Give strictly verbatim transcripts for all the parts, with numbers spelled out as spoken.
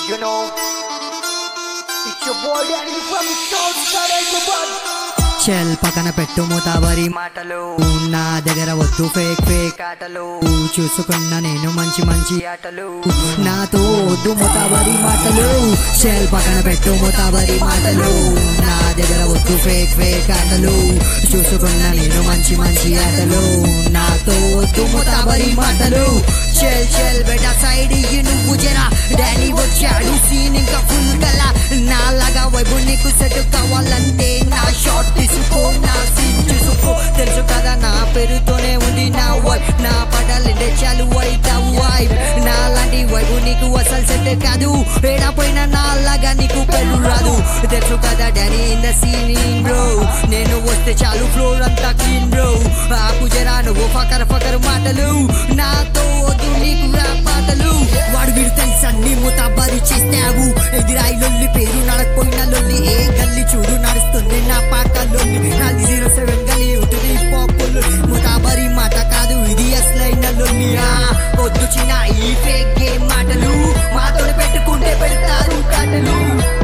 You know, it's your boy Danny from the Southside Hyderabad. చెల్ పక్కన పెట్టు మూతాబరి మాటలు నా దగ్గర వద్దు ఫేక్ ఫేక్ ఆటలు చూసుకున్న నేను మంచి మంచి ఆటలు నాతో వద్దు మూతాబరి మాటలు. చెల్ పక్కన పెట్టు మూతాబరి మాటలు నా దగ్గర వద్దు ఫేక్ ఫేక్ ఆటలు చూసుకున్న నేను మంచి మంచి ఆటలు నాతో వద్దు మూతాబరి మాటలు. చెల్ చెల్ బెటా సైడ్ నువ్వు జరా డానీ వచ్చాడు సీన్ ఇంకా ఫుల్ కల్లా నాలాగా వైపు నీకు సెట్ కావాలంటే నా షార్ట్ తీసుకో నా సీన్ చూసుకో. తెలుసు కదా నా పేరుతోనే ఉంది నా వైఫ్ నా పడాలంటే చాలు వైట్ వైఫ్ నాలాంటి వైపు నీకు అసలు సెట్ కాదు ఏడాపోయినా నాలాగా నీకు పెళ్ళు రాదు. తెలుసు కదా Danny in the scene bro నేను వస్తే చాలు ఫ్లోర్ అంతా క్లీన్ బ్రో. ఆకు జరా నువ్వు ఫకర్ ఫకర్ మాటలు నాతో వద్దు నీకు రా పాటలు. వాడు వీడు తెలుసా నీ మూతాబరి చేస్తావు ఎదిరాయి లొల్లి పేరు నడకపోయిన లొల్లి ఏ గల్లి చూడు నడుస్తుంది నా పాట లొల్లి నాది జీరో సెవెన్ గల్లి ఉంటుంది పాపులు మూతాబరి మాట కాదు ఇది అసలైన లొల్లి. వద్దు చిన్న ఈ ఫేక్ గేమ్ మాటలు మాతో పెట్టుకుంటే పెడతారు కాటలు.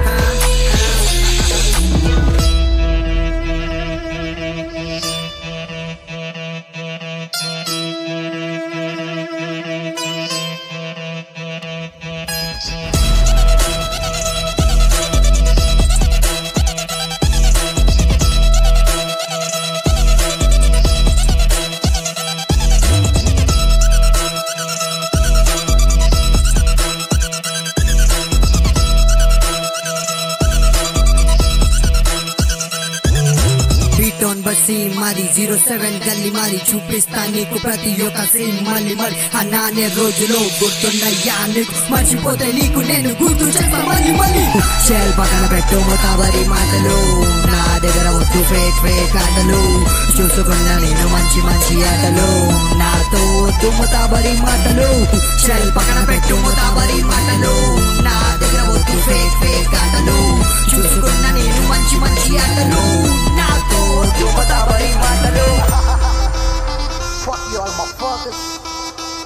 టోన్ బస్సి మాది జీరో సెవెన్ గల్లీ మాది చూపిస్తా నీకు ప్రతి ఒక్క సీన్ మళ్ళీ మళ్ళీ అన్నానే రోజులో గుర్తున్నాయ్యా నీకు మర్చిపోతే నీకు నేను గుర్తు చేస్తా మళ్ళీ మళ్ళీ. చెల్ పక్కన పెట్టు మూతాబరి మాటలు నా దగ్గర వద్దు ఫేక్ ఫేక్ ఆటలు చూసుకున్న నేను మంచి మంచి ఆటలు నాతో వద్దు మూతాబరి మాటలు. చెల్ పక్కన పెట్టు మూతాబరి మాటలు నా దగ్గర వద్దు ఫేక్ ఫేక్ ఆటలు చూసుకున్న నేను మంచి మంచి ఆటలు నాతో వద్దు మూతాబరి మాటలు. Fuck you all motherfuckers.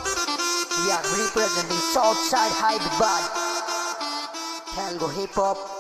We are representing Southside Hyderabad. Tango hip hop.